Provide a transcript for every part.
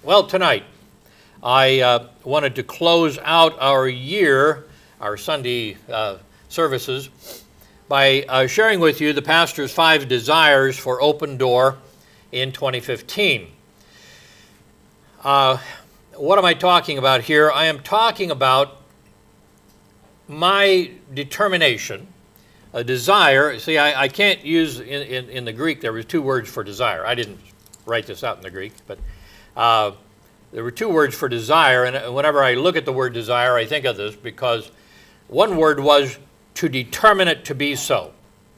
Well, tonight I wanted to close out our year, our Sunday services, by sharing with you the pastor's 5 desires for Open Door in 2015. What am I talking about here? I am talking about my determination, a desire. See, I can't use, in the Greek, there were 2 words for desire. I didn't write this out in the Greek, but there were 2 words for desire, and whenever I look at the word desire, I think of this because one word was to determine it to be so.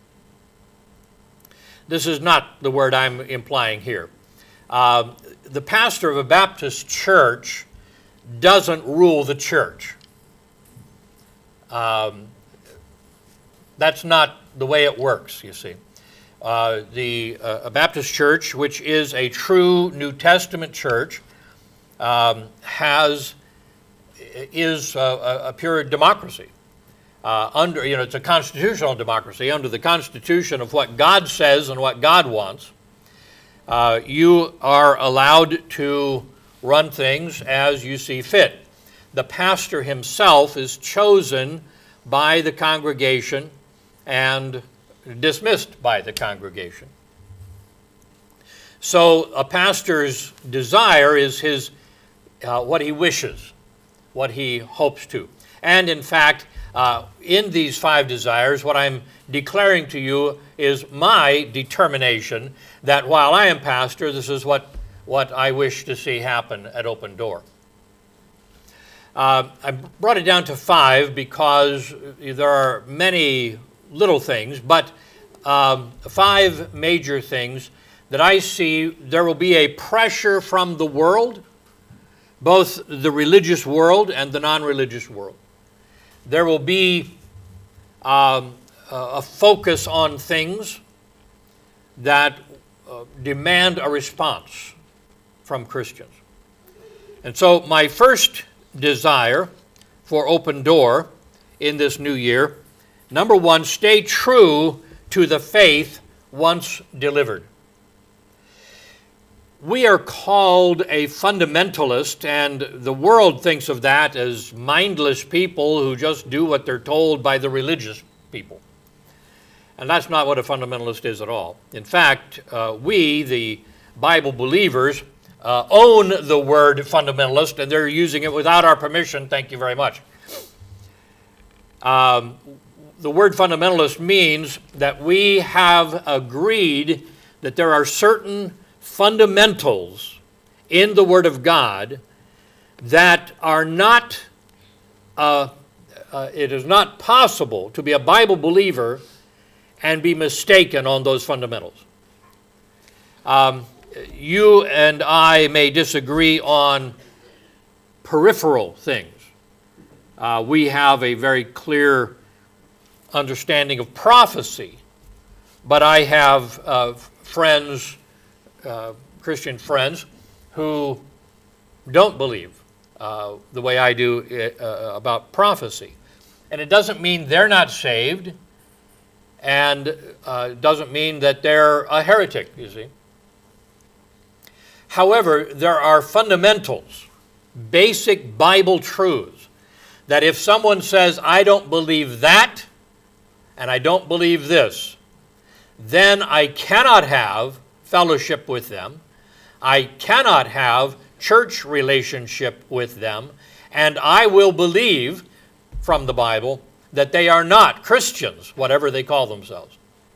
This is not the word I'm implying here. The pastor of a Baptist church doesn't rule the church. That's not the way it works, you see. A Baptist church, which is a true New Testament church, is a pure democracy. It's a constitutional democracy under the Constitution of what God says and what God wants. You are allowed to run things as you see fit. The pastor himself is chosen by the congregation and dismissed by the congregation. So a pastor's desire is his what he wishes, what he hopes to. And in fact, in these 5 desires, what I'm declaring to you is my determination that while I am pastor, this is what I wish to see happen at Open Door. I brought it down to 5 because there are many little things, but 5 major things that I see. There will be a pressure from the world, both the religious world and the non-religious world. There will be a focus on things that demand a response from Christians. And so my first desire for Open Door in this new year, number 1, stay true to the faith once delivered. We are called a fundamentalist, and the world thinks of that as mindless people who just do what they're told by the religious people. And that's not what a fundamentalist is at all. In fact, we, the Bible believers, own the word fundamentalist, and they're using it without our permission. Thank you very much. The word fundamentalist means that we have agreed that there are certain fundamentals in the Word of God that are not, it is not possible to be a Bible believer and be mistaken on those fundamentals. You and I may disagree on peripheral things. We have a very clear understanding of prophecy, but I have friends, Christian friends, who don't believe the way I do about prophecy. And it doesn't mean they're not saved, and doesn't mean that they're a heretic, you see. However, there are fundamentals, basic Bible truths, that if someone says, I don't believe that, and I don't believe this, then I cannot have fellowship with them, I cannot have church relationship with them, and I will believe from the Bible that they are not Christians, whatever they call themselves.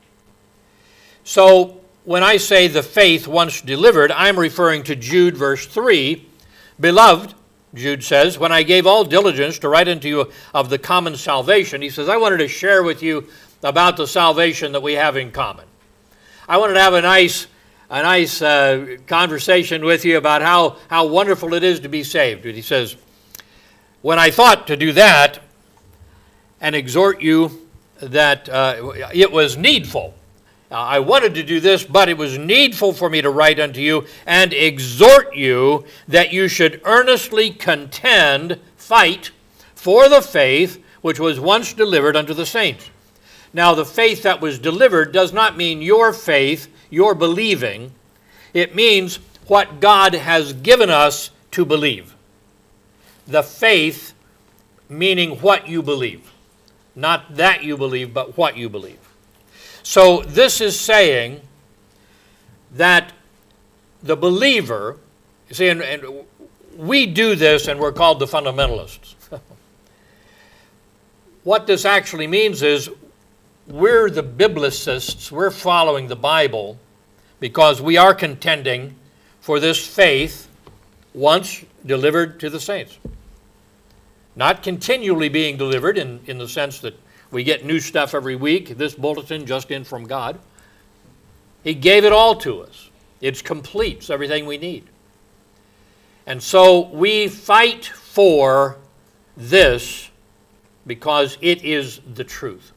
So when I say the faith once delivered, I'm referring to Jude verse 3. Beloved, Jude says, when I gave all diligence to write unto you of the common salvation, he says, I wanted to share with you about the salvation that we have in common. I wanted to have a nice conversation with you about how wonderful it is to be saved. He says, when I thought to do that and exhort you that it was needful. I wanted to do this, but it was needful for me to write unto you and exhort you that you should earnestly contend, fight for the faith which was once delivered unto the saints. Now, the faith that was delivered does not mean your faith, your believing. It means what God has given us to believe. The faith meaning what you believe. Not that you believe, but what you believe. So this is saying that the believer, you see, and we do this and we're called the fundamentalists. What this actually means is we're the biblicists, we're following the Bible because we are contending for this faith once delivered to the saints. Not continually being delivered in the sense that we get new stuff every week, this bulletin just in from God. He gave it all to us. It's complete. It's everything we need. And so we fight for this because it is the truth.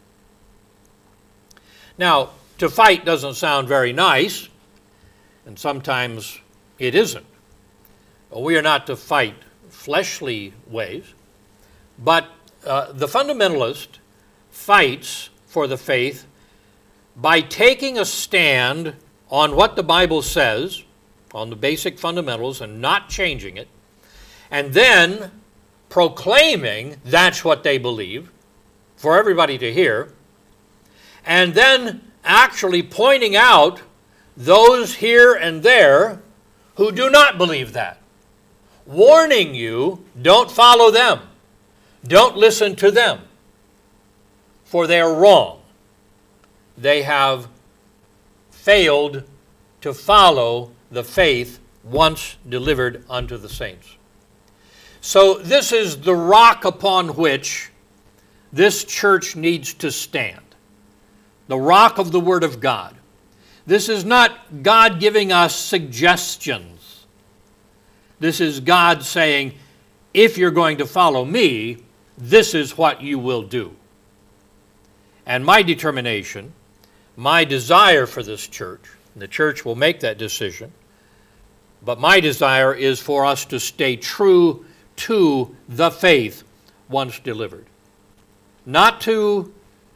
Now, to fight doesn't sound very nice, and sometimes it isn't. We are not to fight fleshly ways, but the fundamentalist fights for the faith by taking a stand on what the Bible says, on the basic fundamentals, and not changing it, and then proclaiming that's what they believe for everybody to hear, and then actually pointing out those here and there who do not believe that, warning you, don't follow them, don't listen to them, for they are wrong. They have failed to follow the faith once delivered unto the saints. So this is the rock upon which this church needs to stand. The rock of the Word of God. This is not God giving us suggestions. This is God saying, if you're going to follow me, this is what you will do. And my determination, my desire for this church, and the church will make that decision, but my desire is for us to stay true to the faith once delivered. Not to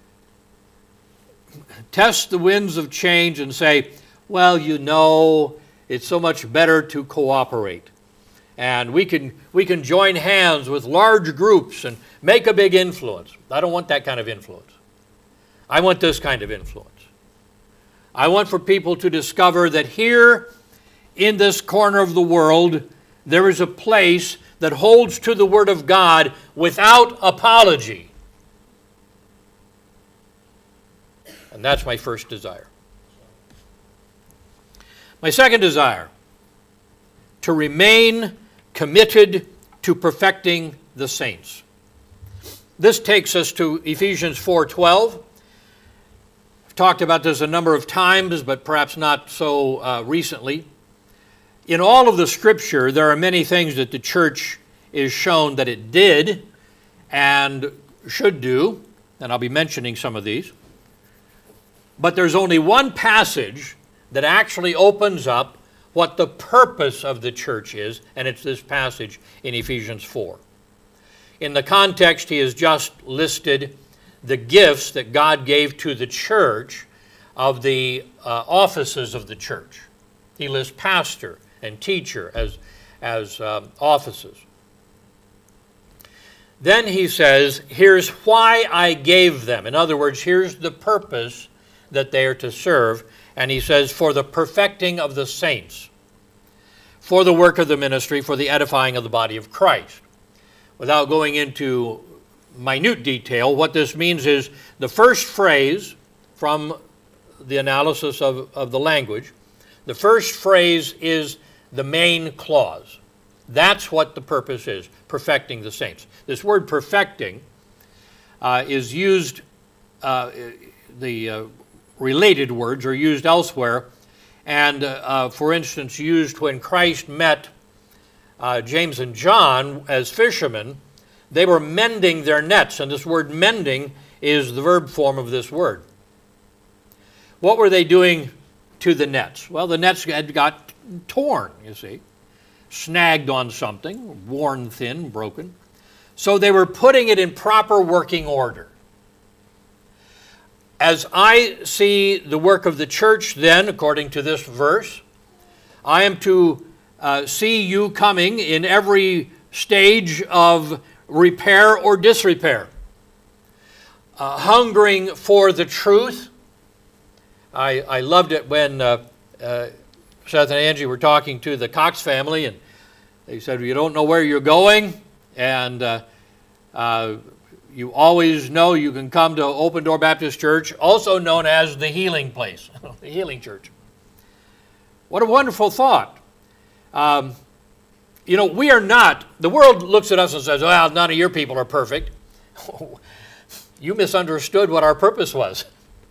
test the winds of change and say, well, you know, it's so much better to cooperate. And we can join hands with large groups and make a big influence. I don't want that kind of influence. I want this kind of influence. I want for people to discover that here in this corner of the world, there is a place that holds to the Word of God without apology. And that's my first desire. My second desire, to remain committed to perfecting the saints. This takes us to Ephesians 4:12. I've talked about this a number of times, but perhaps not so recently. In all of the Scripture, there are many things that the church is shown that it did and should do, and I'll be mentioning some of these. But there's only one passage that actually opens up what the purpose of the church is, and it's this passage in Ephesians 4. In the context, he has just listed the gifts that God gave to the church of the offices of the church. He lists pastor and teacher as offices. Then he says, here's why I gave them. In other words, here's the purpose that they are to serve. And he says, for the perfecting of the saints, for the work of the ministry, for the edifying of the body of Christ. Without going into minute detail, what this means is the first phrase from the analysis of the language, the first phrase is the main clause. That's what the purpose is, perfecting the saints. This word perfecting is used, the related words are used elsewhere, and for instance, used when Christ met James and John as fishermen. They were mending their nets, and this word mending is the verb form of this word. What were they doing to the nets? Well, the nets had got torn, you see, snagged on something, worn thin, broken. So they were putting it in proper working order. As I see the work of the church then, according to this verse, I am to see you coming in every stage of repair or disrepair. Hungering for the truth. I loved it when Seth and Angie were talking to the Cox family, and they said, you don't know where you're going, and you always know you can come to Open Door Baptist Church, also known as the Healing Place, the Healing Church. What a wonderful thought. We are not, the world looks at us and says, well, none of your people are perfect. You misunderstood what our purpose was.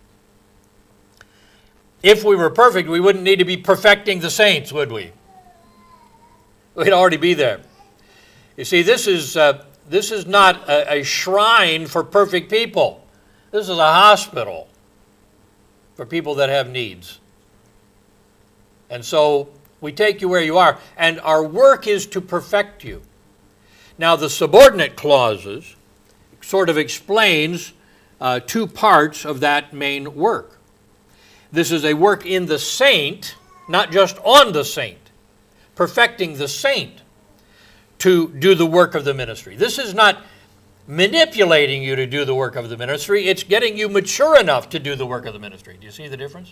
If we were perfect, we wouldn't need to be perfecting the saints, would we? We'd already be there. You see, this is not a shrine for perfect people. This is a hospital for people that have needs. And so we take you where you are, and our work is to perfect you. Now, the subordinate clauses sort of explains two parts of that main work. This is a work in the saint, not just on the saint, perfecting the saint to do the work of the ministry. This is not manipulating you to do the work of the ministry. It's getting you mature enough to do the work of the ministry. Do you see the difference?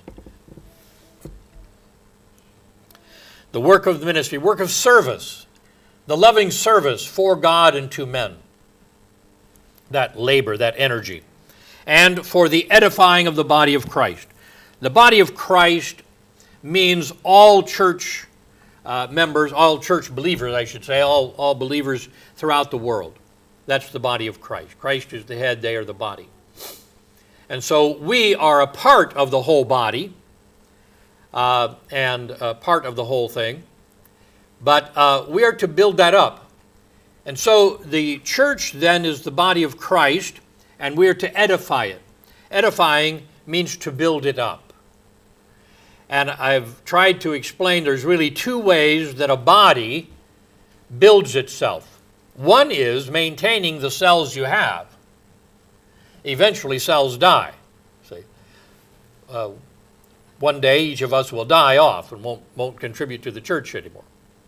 The work of the ministry, work of service, the loving service for God and to men. That labor, that energy. And for the edifying of the body of Christ. The body of Christ means all church members, all church believers, I should say, all believers throughout the world. That's the body of Christ. Christ is the head, they are the body. And so we are a part of the whole body and a part of the whole thing. But we are to build that up. And so the church then is the body of Christ, and we are to edify it. Edifying means to build it up. And I've tried to explain there's really two ways that a body builds itself. One is maintaining the cells you have. Eventually cells die. See, one day each of us will die off and won't contribute to the church anymore.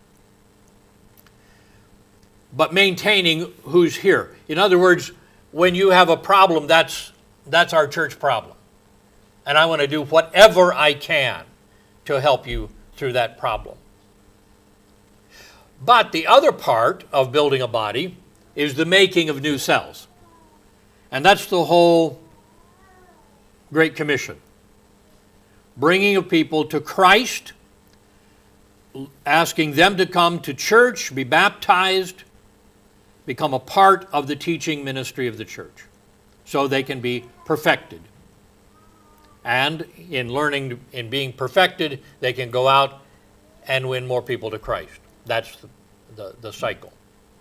But maintaining who's here. In other words, when you have a problem, that's our church problem. And I want to do whatever I can to help you through that problem. But the other part of building a body is the making of new cells. And that's the whole Great Commission. Bringing of people to Christ, asking them to come to church, be baptized, become a part of the teaching ministry of the church so they can be perfected. And in learning, in being perfected, they can go out and win more people to Christ. That's the cycle.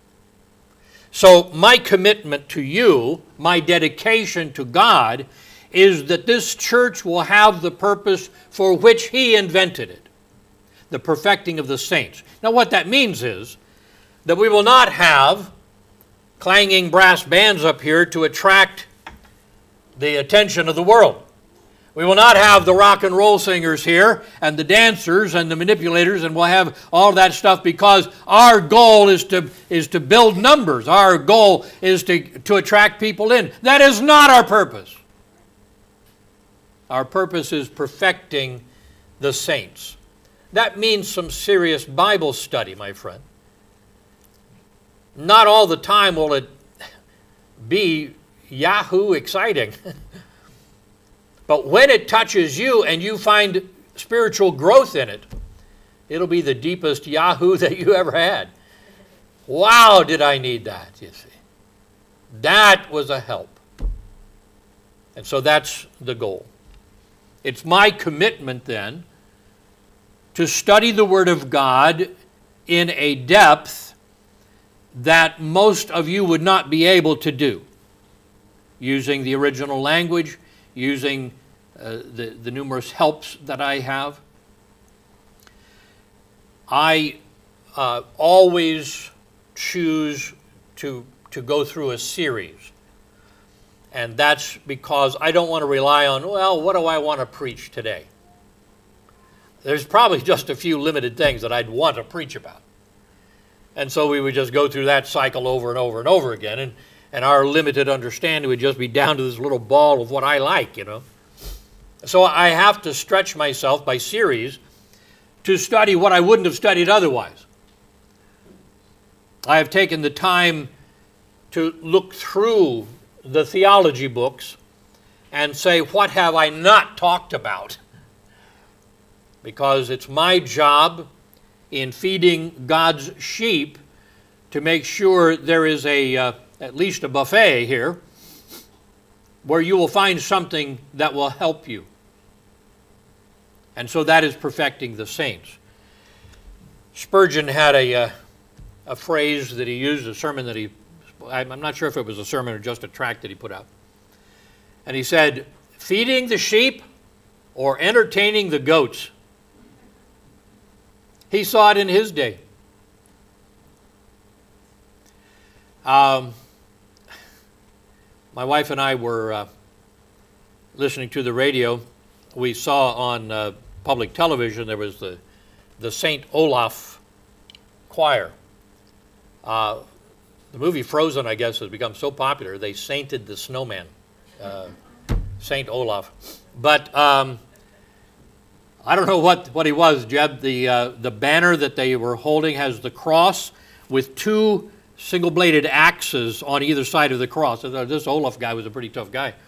So my commitment to you, my dedication to God, is that this church will have the purpose for which He invented it, the perfecting of the saints. Now what that means is that we will not have clanging brass bands up here to attract the attention of the world. We will not have the rock and roll singers here and the dancers and the manipulators, and we'll have all that stuff because our goal is to build numbers. Our goal is to attract people in. That is not our purpose. Our purpose is perfecting the saints. That means some serious Bible study, my friend. Not all the time will it be Yahoo exciting. But when it touches you and you find spiritual growth in it, it'll be the deepest Yahoo that you ever had. Wow, did I need that, you see. That was a help. And so that's the goal. It's my commitment then to study the Word of God in a depth that most of you would not be able to do, using the original language, using the numerous helps that I have. I always choose to go through a series. And that's because I don't want to rely on, well, what do I want to preach today? there's probably just a few limited things that I'd want to preach about. And so we would just go through that cycle over and over and over again, and our limited understanding would just be down to this little ball of what I like, you know. So I have to stretch myself by series to study what I wouldn't have studied otherwise. I have taken the time to look through the theology books and say, what have I not talked about? Because it's my job in feeding God's sheep to make sure there is at least a buffet here where you will find something that will help you. And so that is perfecting the saints. Spurgeon had a phrase that he used, a sermon that I'm not sure if it was a sermon or just a tract that he put out. And he said, feeding the sheep or entertaining the goats. He saw it in his day. My wife and I were listening to the radio. We saw on public television there was the St. Olaf choir. The movie Frozen, I guess, has become so popular, they sainted the snowman, St. Olaf. But I don't know what he was, Jeb. The banner that they were holding has the cross with two single-bladed axes on either side of the cross. This Olaf guy was a pretty tough guy.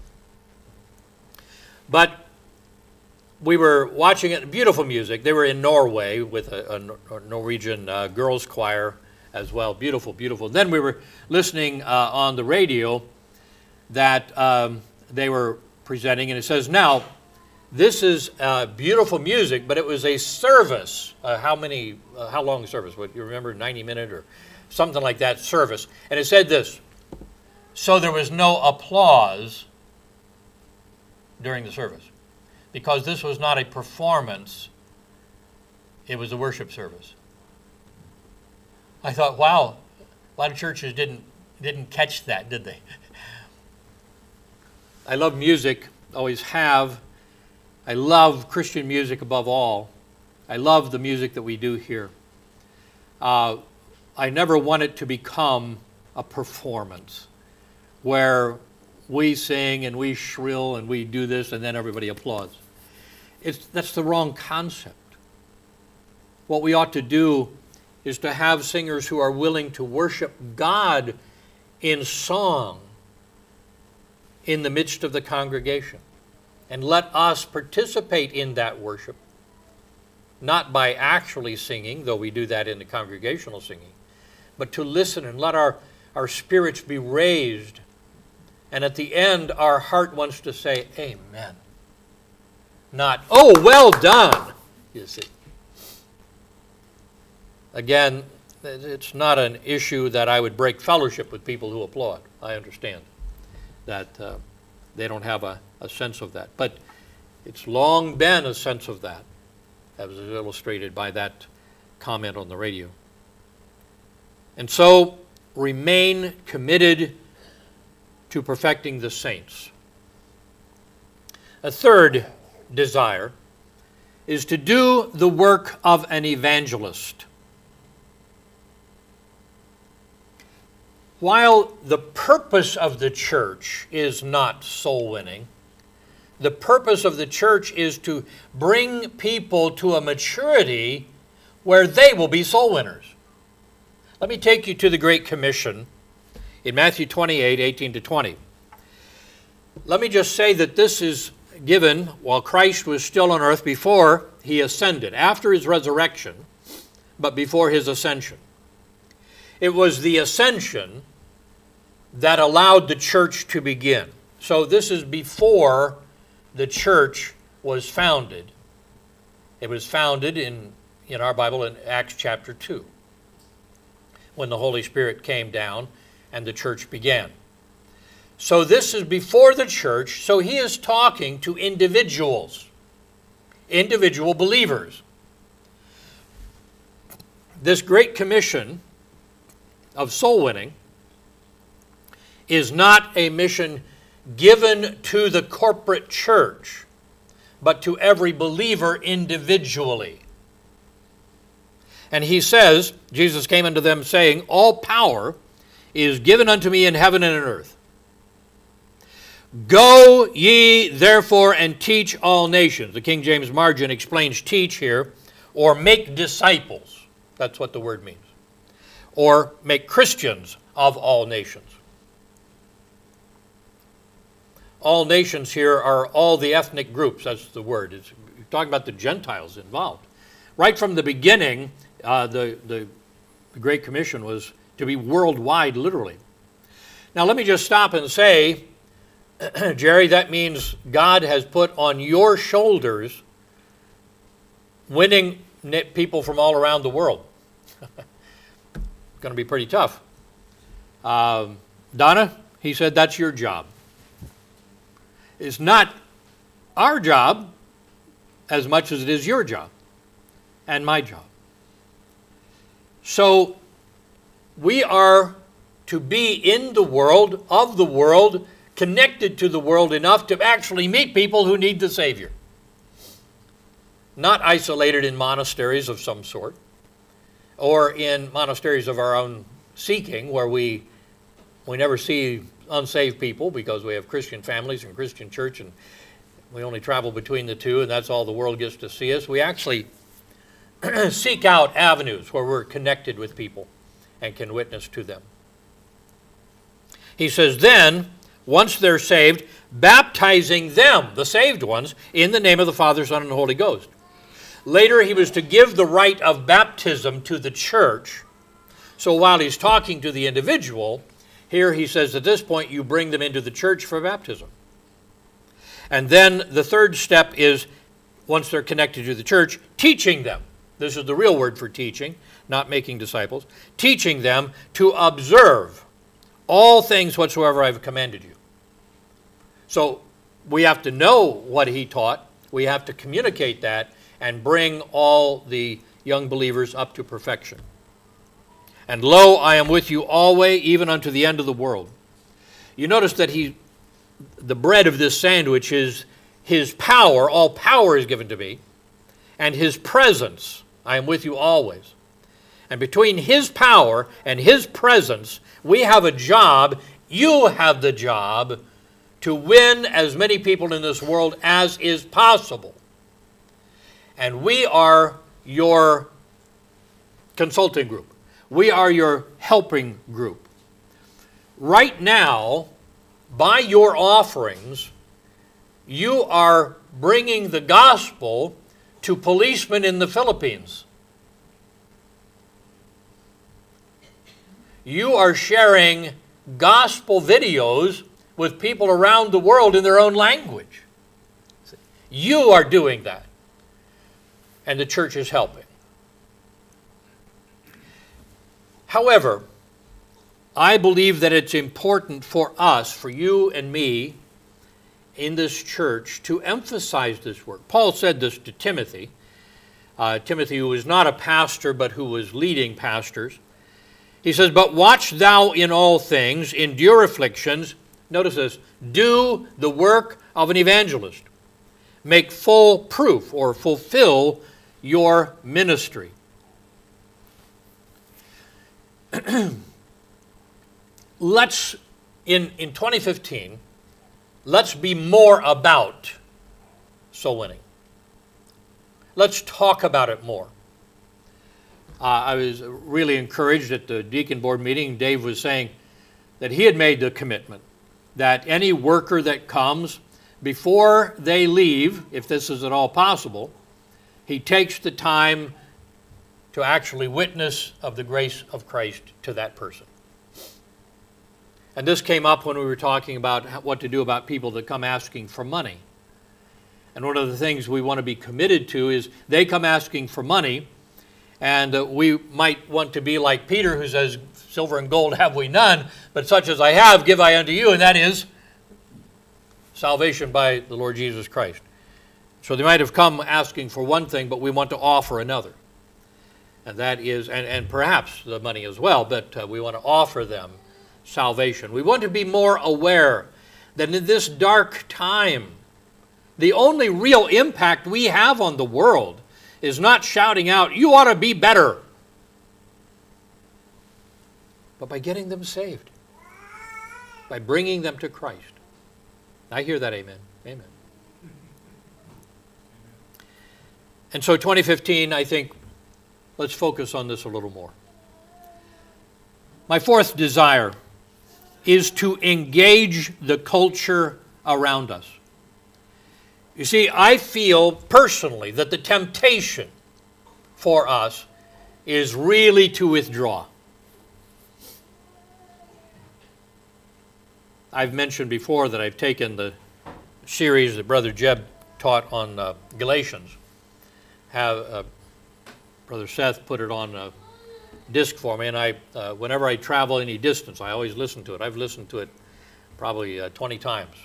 But we were watching it, beautiful music. They were in Norway with a Norwegian girls' choir as well. Beautiful, beautiful. Then we were listening on the radio that they were presenting, and it says, now, this is beautiful music, but it was a service. How long service? What, you remember, 90-minute or something like that service. And it said this, so there was no applause during the service because this was not a performance, it was a worship service. I thought, wow, a lot of churches didn't catch that, did they? I love music, always have. I love Christian music above all. I love the music that we do here. I never want it to become a performance where we sing and we shrill and we do this and then everybody applauds. That's the wrong concept. What we ought to do is to have singers who are willing to worship God in song in the midst of the congregation. And let us participate in that worship, not by actually singing, though we do that in the congregational singing, but to listen and let our spirits be raised. And at the end, our heart wants to say, amen. Not, oh, well done, you see. Again, it's not an issue that I would break fellowship with people who applaud. I understand that they don't have a sense of that. But it's long been a sense of that, as is illustrated by that comment on the radio. And so, remain committed to perfecting the saints. A third desire is to do the work of an evangelist. While the purpose of the church is not soul winning, the purpose of the church is to bring people to a maturity where they will be soul winners. Let me take you to the Great Commission in Matthew 28, 18 to 20. Let me just say that this is given while Christ was still on earth before he ascended, after his resurrection, but before his ascension. It was the ascension that allowed the church to begin. So this is before the church was founded. It was founded in our Bible in Acts chapter 2, when the Holy Spirit came down and the church began. So this is before the church, so he is talking to individuals, individual believers. This Great Commission of soul winning is not a mission given to the corporate church, but to every believer individually. And he says, Jesus came unto them saying, all power is given unto me in heaven and in earth. Go ye therefore and teach all nations. The King James margin explains teach here, or make disciples. That's what the word means. Or make Christians of all nations. All nations here are all the ethnic groups. That's the word. You're talking about the Gentiles involved. Right from the beginning, the Great Commission was to be worldwide, literally. Now let me just stop and say, Jerry, that means God has put on your shoulders winning people from all around the world. It's going to be pretty tough. Donna, he said, that's your job. It's not our job as much as it is your job and my job. So we are to be in the world, of the world, connected to the world enough to actually meet people who need the Savior. Not isolated in monasteries of some sort, or in monasteries of our own seeking, where we never see unsaved people because we have Christian families and Christian church, and we only travel between the two, and that's all the world gets to see us. We actually seek out avenues where we're connected with people and can witness to them. He says, then, once they're saved, baptizing them, the saved ones, in the name of the Father, Son, and the Holy Ghost. Later, he was to give the rite of baptism to the church. So while he's talking to the individual, here he says at this point, you bring them into the church for baptism. And then the third step is, once they're connected to the church, teaching them. This is the real word for teaching, not making disciples. Teaching them to observe all things whatsoever I have commanded you. So we have to know what he taught. We have to communicate that and bring all the young believers up to perfection. And lo, I am with you always, even unto the end of the world. You notice that the bread of this sandwich is his power. All power is given to me. And his presence, I am with you always. And between his power and his presence, we have a job. You have the job to win as many people in this world as is possible. And we are your consulting group. We are your helping group. Right now, by your offerings, you are bringing the gospel to policemen in the Philippines. You are sharing gospel videos with people around the world in their own language. You are doing that. And the church is helping. However, I believe that it's important for us, for you and me, in this church, to emphasize this work. Paul said this to Timothy. Timothy, who was not a pastor, but who was leading pastors. He says, but watch thou in all things, endure afflictions. Notice this, do the work of an evangelist. Make full proof, or fulfill your ministry. Let's, in 2015, let's be more about soul winning. Let's talk about it more. I was really encouraged at the deacon board meeting. Dave was saying that he had made the commitment that any worker that comes, before they leave, if this is at all possible, he takes the time to actually witness of the grace of Christ to that person. And this came up when we were talking about what to do about people that come asking for money. And one of the things we want to be committed to is they come asking for money, and we might want to be like Peter, who says, silver and gold have we none, but such as I have give I unto you, and that is salvation by the Lord Jesus Christ. So they might have come asking for one thing, but we want to offer another. And that is, and perhaps the money as well, but we want to offer them salvation. We want to be more aware that in this dark time The only real impact we have on the world is not shouting out, "You ought to be better," but by getting them saved, by bringing them to Christ. I hear that, amen. Amen. And so 2015, I think, let's focus on this a little more. My fourth desire is to engage the culture around us. You see, I feel personally that the temptation for us is really to withdraw. I've mentioned before that I've taken the series that Brother Jeb taught on Galatians. Brother Seth put it on a disc for me, and whenever I travel any distance, I always listen to it. I've listened to it probably 20 times,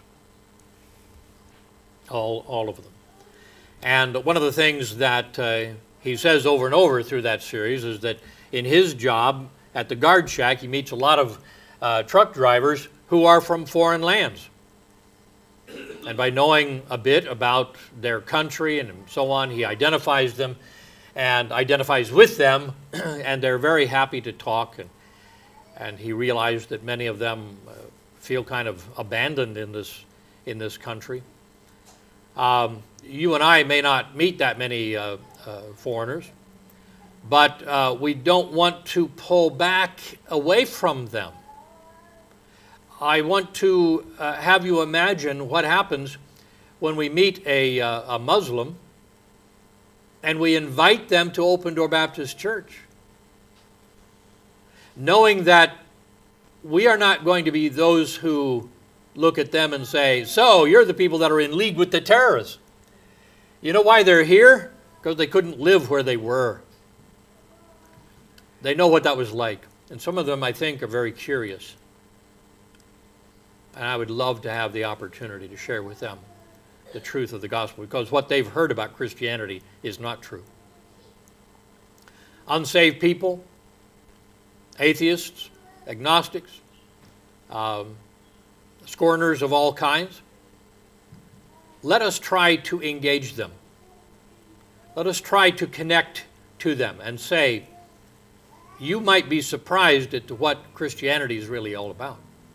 all of them. And one of the things that he says over and over through that series is that in his job at the guard shack, he meets a lot of truck drivers who are from foreign lands. And by knowing a bit about their country and so on, he identifies them and identifies with them, and they're very happy to talk. And he realized that many of them feel kind of abandoned in this country. You and I may not meet that many foreigners, but we don't want to pull back away from them. I want to have you imagine what happens when we meet a Muslim and we invite them to Open Door Baptist Church, knowing that we are not going to be those who look at them and say, "So, you're the people that are in league with the terrorists." You know why they're here? Because they couldn't live where they were. They know what that was like. And some of them, I think, are very curious. And I would love to have the opportunity to share with them the truth of the gospel, because what they've heard about Christianity is not true. Unsaved people, atheists, agnostics, scorners of all kinds, let us try to engage them. Let us try to connect to them and say, you might be surprised at what Christianity is really all about.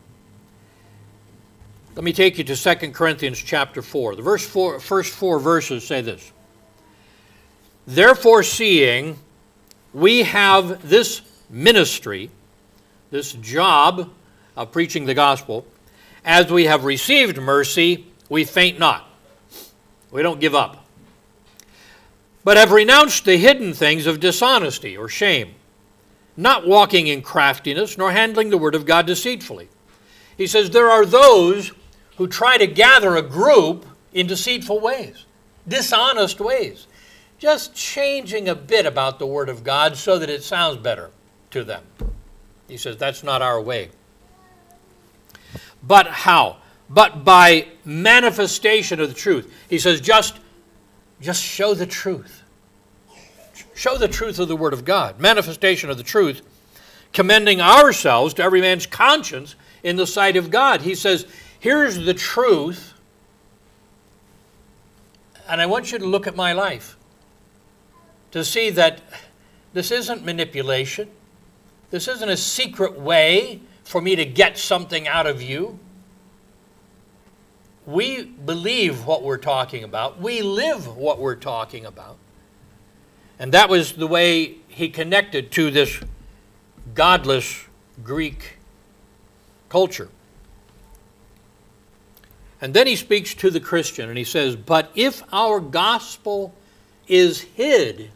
Let me take you to 2 Corinthians chapter 4. The first four verses say this: "Therefore, seeing we have this ministry," this job of preaching the gospel, "as we have received mercy, we faint not." We don't give up. "But have renounced the hidden things of dishonesty or shame, not walking in craftiness, nor handling the word of God deceitfully." He says there are those who try to gather a group in deceitful ways, dishonest ways, just changing a bit about the Word of God so that it sounds better to them. He says that's not our way. But how? But by manifestation of the truth. He says just show the truth. Show the truth of the Word of God. Manifestation of the truth, commending ourselves to every man's conscience in the sight of God. He says, here's the truth, and I want you to look at my life to see that this isn't manipulation. This isn't a secret way for me to get something out of you. We believe what we're talking about. We live what we're talking about. And that was the way he connected to this godless Greek culture. And then he speaks to the Christian and he says, "But if our gospel is hid,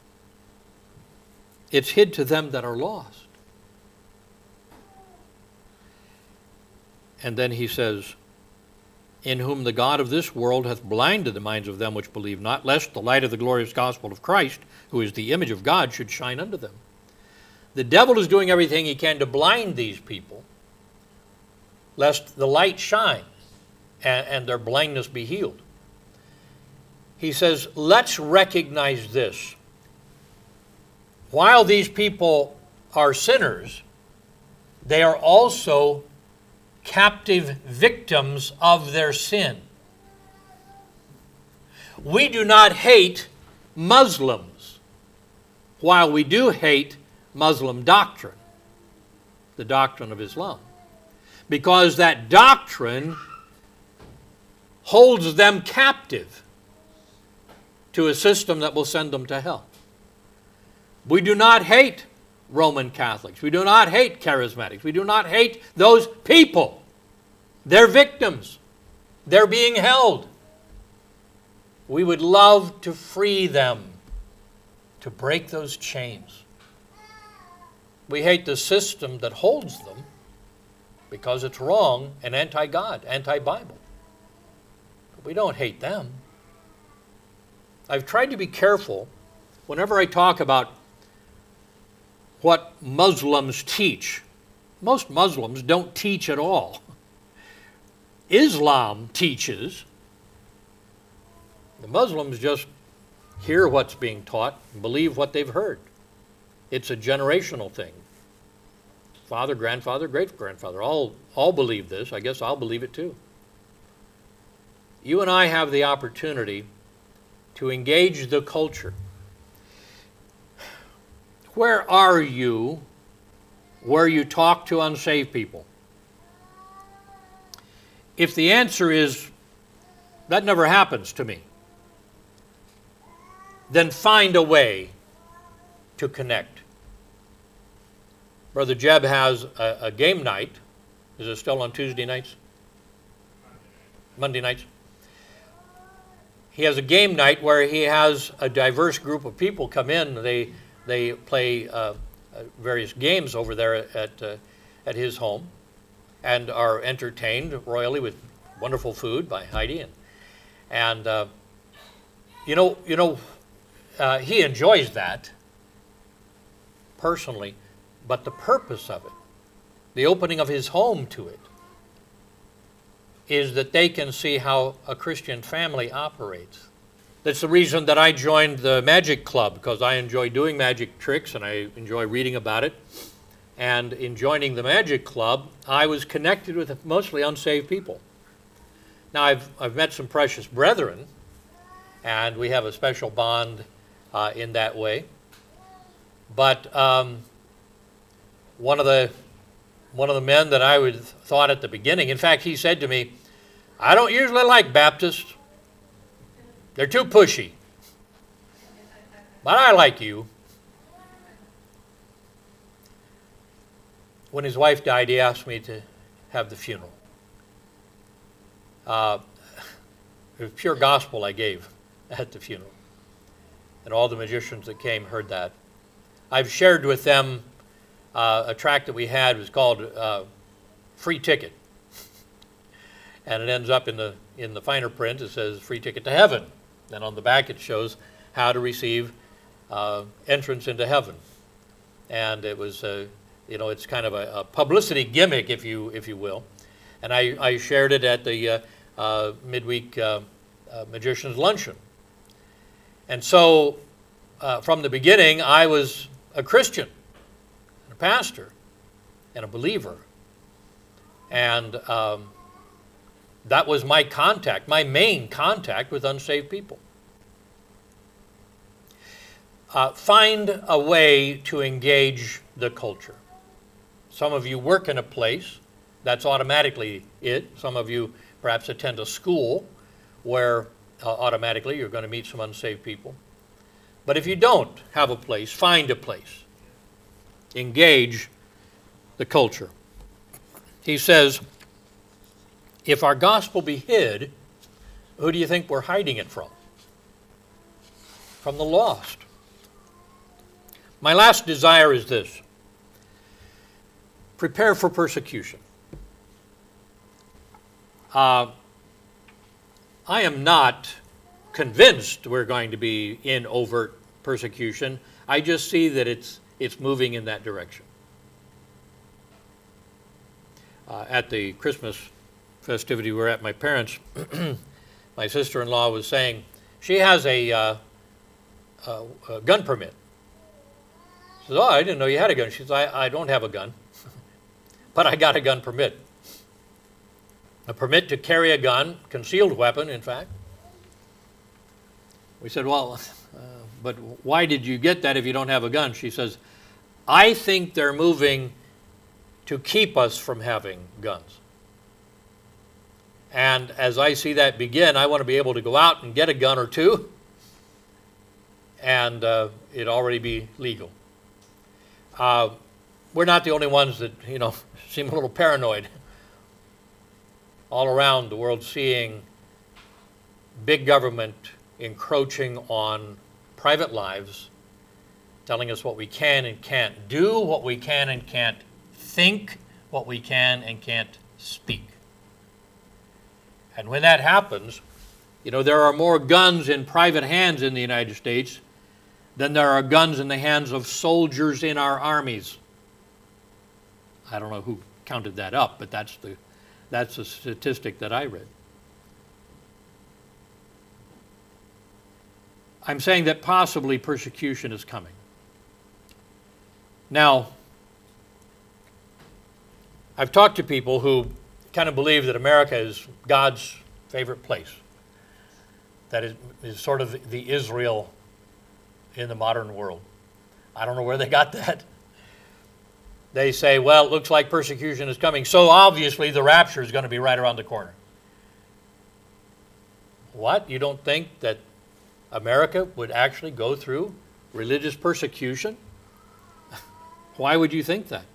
it's hid to them that are lost." And then he says, "In whom the God of this world hath blinded the minds of them which believe not, lest the light of the glorious gospel of Christ, who is the image of God, should shine unto them." The devil is doing everything he can to blind these people, lest the light shine and their blindness be healed. He says, let's recognize this. While these people are sinners, they are also captive victims of their sin. We do not hate Muslims, while we do hate Muslim doctrine, the doctrine of Islam, because that doctrine holds them captive to a system that will send them to hell. We do not hate Roman Catholics. We do not hate charismatics. We do not hate those people. They're victims. They're being held. We would love to free them, to break those chains. We hate the system that holds them because it's wrong and anti-God, anti-Bible. But we don't hate them. I've tried to be careful whenever I talk about what Muslims teach. Most Muslims don't teach at all. Islam teaches. The Muslims just hear what's being taught and believe what they've heard. It's a generational thing. Father, grandfather, great-grandfather, all believe this. I guess I'll believe it too. You and I have the opportunity to engage the culture. Where are you where you talk to unsaved people? If the answer is, that never happens to me, then find a way to connect. Brother Jeb has a game night. Is it still on Tuesday nights? Monday nights? He has a game night where he has a diverse group of people come in. They play various games over there at his home and are entertained royally with wonderful food by Heidi. And he enjoys that personally, but the purpose of it, the opening of his home to it, is that they can see how a Christian family operates. That's the reason that I joined the Magic Club, because I enjoy doing magic tricks and I enjoy reading about it. And in joining the Magic Club, I was connected with mostly unsaved people. Now, I've met some precious brethren, and we have a special bond in that way. But one of the men that I would thought at the beginning, in fact, he said to me, "I don't usually like Baptists. They're too pushy. But I like you." When his wife died, he asked me to have the funeral. It was pure gospel I gave at the funeral. And all the magicians that came heard that. I've shared with them a tract that we had. It was called Free Ticket. And it ends up in the finer print. It says Free Ticket to Heaven. And on the back it shows how to receive entrance into heaven. And it was, it's kind of a publicity gimmick, if you will. And I shared it at the midweek Magician's Luncheon. And so from the beginning, I was a Christian, a pastor, and a believer. And that was my contact, my main contact with unsaved people. Find a way to engage the culture. Some of you work in a place, that's automatically it. Some of you perhaps attend a school where automatically you're going to meet some unsaved people. But if you don't have a place, find a place. Engage the culture. He says, if our gospel be hid, who do you think we're hiding it from? From the lost. My last desire is this: prepare for persecution. I am not convinced we're going to be in overt persecution. I just see that it's moving in that direction. At the Christmas festivity we were at my parents', my sister-in-law was saying she has a gun permit. She says, "Oh, I didn't know you had a gun." She says, I don't have a gun, but I got a gun permit. A permit to carry a gun, concealed weapon, in fact. We said, well, but why did you get that if you don't have a gun? She says, I think they're moving to keep us from having guns. And as I see that begin, I want to be able to go out and get a gun or two and it already be legal. We're not the only ones that, seem a little paranoid. All around the world, seeing big government encroaching on private lives, telling us what we can and can't do, what we can and can't think, what we can and can't speak. And when that happens, there are more guns in private hands in the United States than there are guns in the hands of soldiers in our armies. I don't know who counted that up, but that's the statistic that I read. I'm saying that possibly persecution is coming. Now, I've talked to people who kind of believe that America is God's favorite place. That is sort of the Israel in the modern world. I don't know where they got that. They say, well, it looks like persecution is coming, so obviously the rapture is going to be right around the corner. What? You don't think that America would actually go through religious persecution? Why would you think that?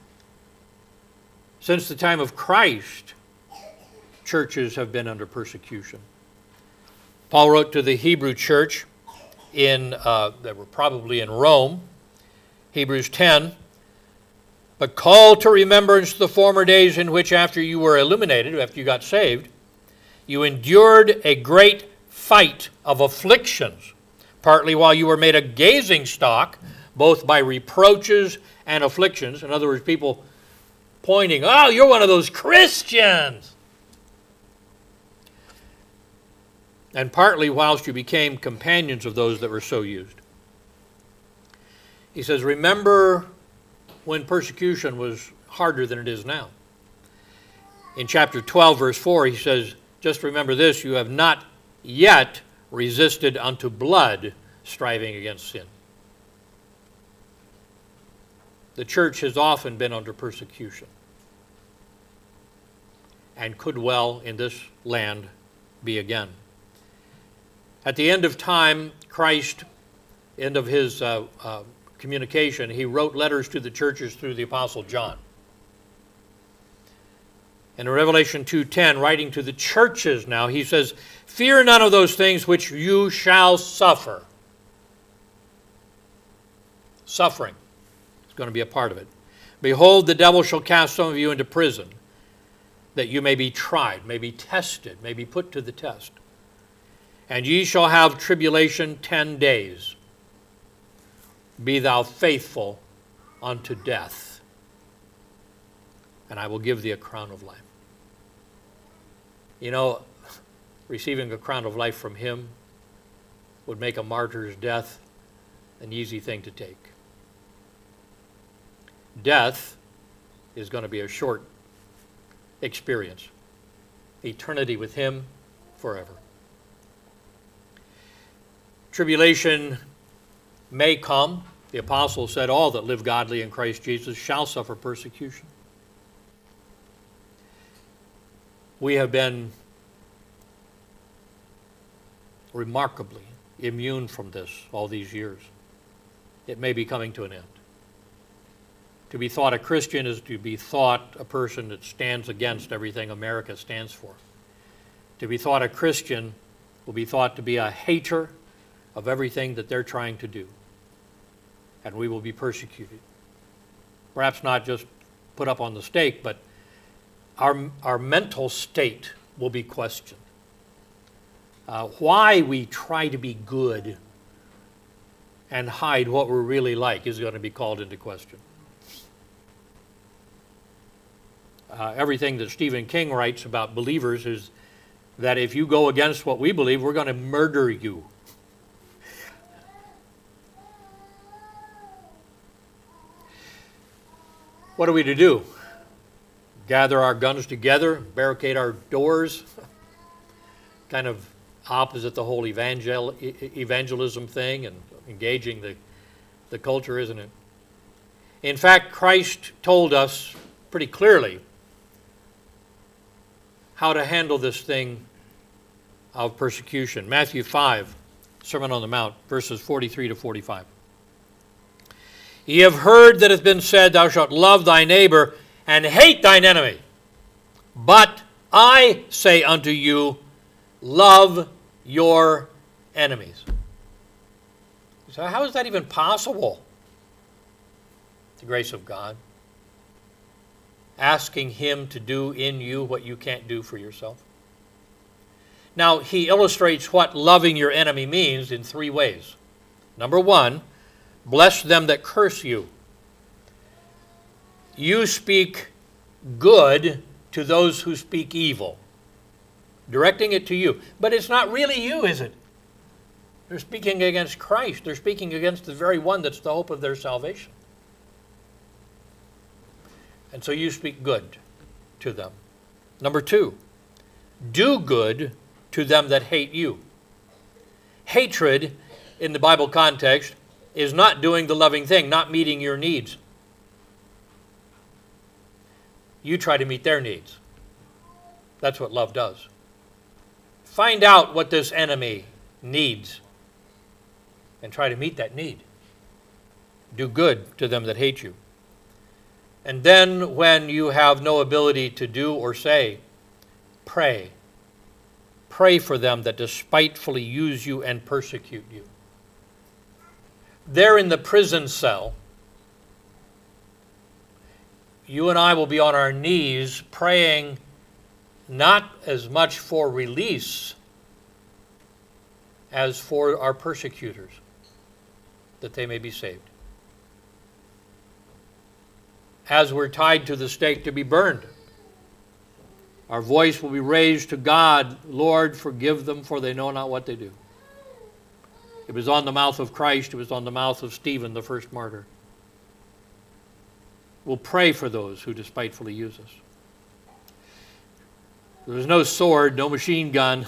Since the time of Christ, churches have been under persecution. Paul wrote to the Hebrew church that were probably in Rome, Hebrews 10, but call to remembrance the former days in which after you were illuminated, after you got saved, you endured a great fight of afflictions, partly while you were made a gazing stock, both by reproaches and afflictions. In other words, people pointing, oh, you're one of those Christians. And partly whilst you became companions of those that were so used. He says, remember when persecution was harder than it is now. In chapter 12, verse 4, he says, just remember this, you have not yet resisted unto blood, striving against sin. The church has often been under persecution and could well in this land be again. At the end of time, Christ, end of his communication, he wrote letters to the churches through the Apostle John. And in Revelation 2:10, writing to the churches now, he says, fear none of those things which you shall suffer. Suffering is going to be a part of it. Behold, the devil shall cast some of you into prison, that you may be tried, may be tested, may be put to the test. And ye shall have tribulation 10 days. Be thou faithful unto death, and I will give thee a crown of life. Receiving a crown of life from him would make a martyr's death an easy thing to take. Death is going to be a short experience. Eternity with him forever. Tribulation may come. The apostle said, all that live godly in Christ Jesus shall suffer persecution. We have been remarkably immune from this all these years. It may be coming to an end. To be thought a Christian is to be thought a person that stands against everything America stands for. To be thought a Christian will be thought to be a hater of everything that they're trying to do. And we will be persecuted. Perhaps not just put up on the stake, but our mental state will be questioned. Why we try to be good and hide what we're really like is going to be called into question. Everything that Stephen King writes about believers is that if you go against what we believe, we're going to murder you. What are we to do? Gather our guns together, barricade our doors, kind of opposite the whole evangelism thing and engaging the culture, isn't it? In fact, Christ told us pretty clearly how to handle this thing of persecution. Matthew 5, Sermon on the Mount, verses 43 to 45. Ye have heard that it hath been said, Thou shalt love thy neighbor and hate thine enemy. But I say unto you, love your enemies. So how is that even possible? The grace of God. Asking Him to do in you what you can't do for yourself. Now, He illustrates what loving your enemy means in three ways. Number one, bless them that curse you. You speak good to those who speak evil, directing it to you. But it's not really you, is it? They're speaking against Christ. They're speaking against the very one that's the hope of their salvation. And so you speak good to them. Number two, do good to them that hate you. Hatred, in the Bible context, is not doing the loving thing, not meeting your needs. You try to meet their needs. That's what love does. Find out what this enemy needs and try to meet that need. Do good to them that hate you. And then when you have no ability to do or say, pray. Pray for them that despitefully use you and persecute you. There in the prison cell, you and I will be on our knees praying not as much for release as for our persecutors, that they may be saved. As we're tied to the stake to be burned, our voice will be raised to God, Lord, forgive them, for they know not what they do. It was on the mouth of Christ. It was on the mouth of Stephen, the first martyr. We'll pray for those who despitefully use us. There's no sword, no machine gun,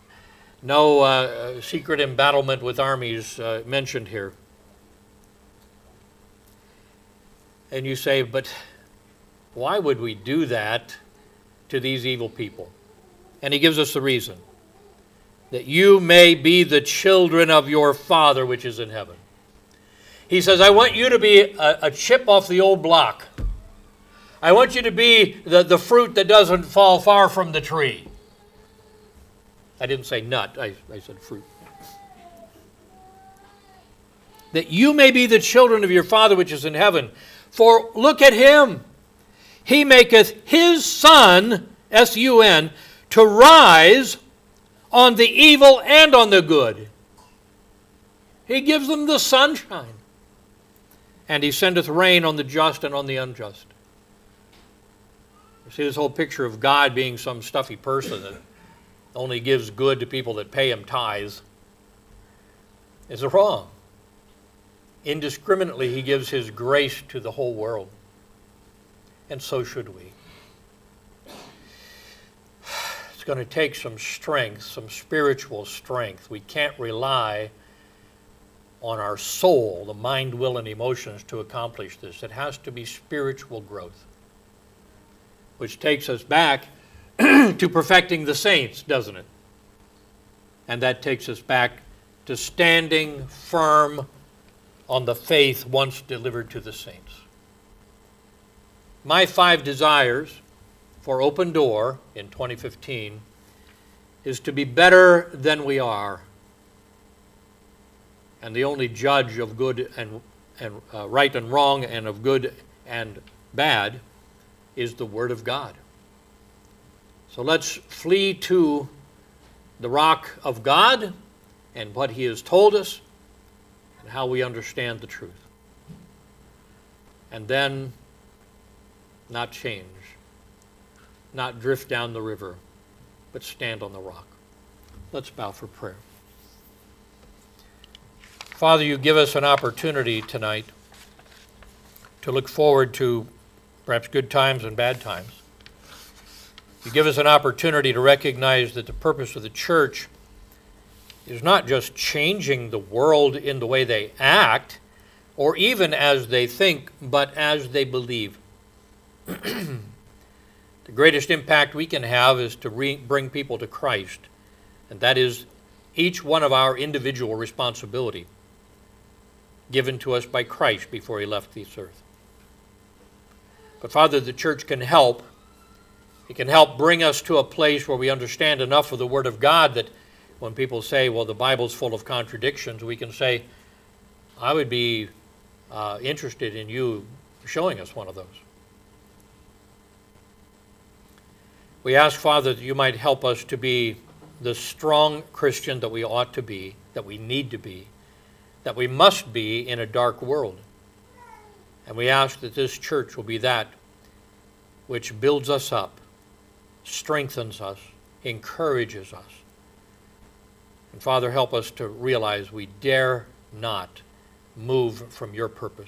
no secret embattlement with armies mentioned here. And you say, but why would we do that to these evil people? And he gives us the reason. That you may be the children of your Father which is in heaven. He says, I want you to be a chip off the old block. I want you to be the fruit that doesn't fall far from the tree. I didn't say nut, I said fruit. That you may be the children of your Father which is in heaven. For look at Him. He maketh His sun, S-U-N, to rise on the evil and on the good. He gives them the sunshine. And He sendeth rain on the just and on the unjust. You see this whole picture of God being some stuffy person that only gives good to people that pay Him tithes is wrong. Indiscriminately, He gives His grace to the whole world. And so should we. It's going to take some strength, some spiritual strength. We can't rely on our soul, the mind, will, and emotions to accomplish this. It has to be spiritual growth. Which takes us back to perfecting the saints, doesn't it? And that takes us back to standing firm on the faith once delivered to the saints. My 5 desires for Open Door in 2015 is to be better than we are. And the only judge of good and right and wrong and of good and bad is the Word of God. So let's flee to the rock of God and what He has told us and how we understand the truth. And then not change, not drift down the river, but stand on the rock. Let's bow for prayer. Father, you give us an opportunity tonight to look forward to perhaps good times and bad times. You give us an opportunity to recognize that the purpose of the church is not just changing the world in the way they act, or even as they think, but as they believe. The greatest impact we can have is to bring people to Christ, and that is each one of our individual responsibility given to us by Christ before he left this earth. But Father, the church can help. It can help bring us to a place where we understand enough of the Word of God that when people say, well, the Bible's full of contradictions, we can say, I would be interested in you showing us one of those. We ask, Father, that you might help us to be the strong Christian that we ought to be, that we need to be, that we must be in a dark world. And we ask that this church will be that which builds us up, strengthens us, encourages us. And Father, help us to realize we dare not move from your purpose.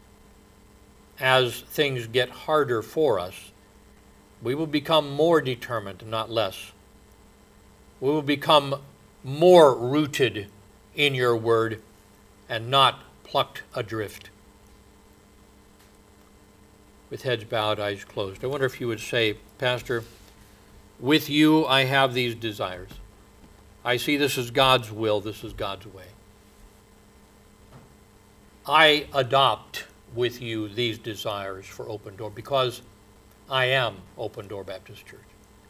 As things get harder for us, we will become more determined, not less. We will become more rooted in your word and not plucked adrift. With heads bowed, eyes closed, I wonder if you would say, Pastor, with you I have these desires. I see this is God's will, this is God's way. I adopt with you these desires for Open Door because I am Open Door Baptist Church.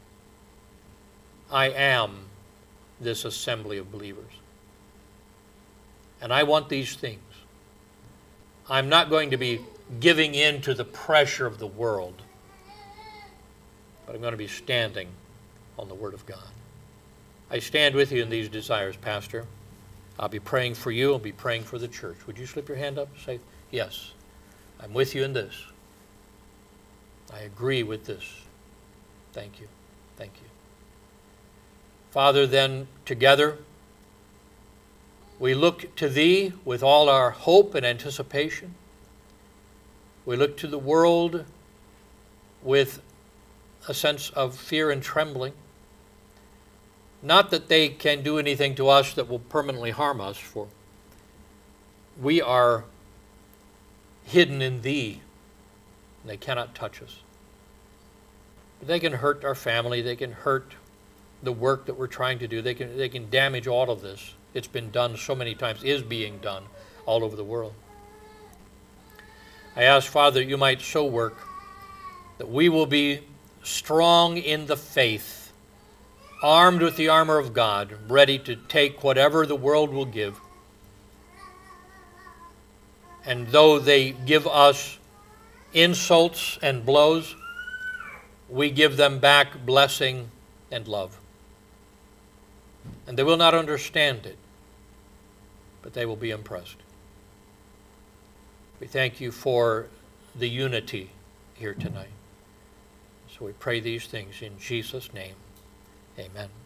I am this assembly of believers. And I want these things. I'm not going to be giving in to the pressure of the world, but I'm going to be standing on the Word of God. I stand with you in these desires, Pastor. I'll be praying for you. I'll be praying for the church. Would you slip your hand up and say, yes, I'm with you in this. I agree with this. Thank you. Thank you. Father, then together we look to thee with all our hope and anticipation. We look to the world with a sense of fear and trembling. Not that they can do anything to us that will permanently harm us, for we are hidden in thee, and they cannot touch us. But they can hurt our family, they can hurt the work that we're trying to do, they can damage all of this. It's been done so many times, is being done all over the world. I ask, Father, you might so work that we will be strong in the faith, armed with the armor of God, ready to take whatever the world will give. And though they give us insults and blows, we give them back blessing and love. And they will not understand it, but they will be impressed. We thank you for the unity here tonight. So we pray these things in Jesus' name. Amen.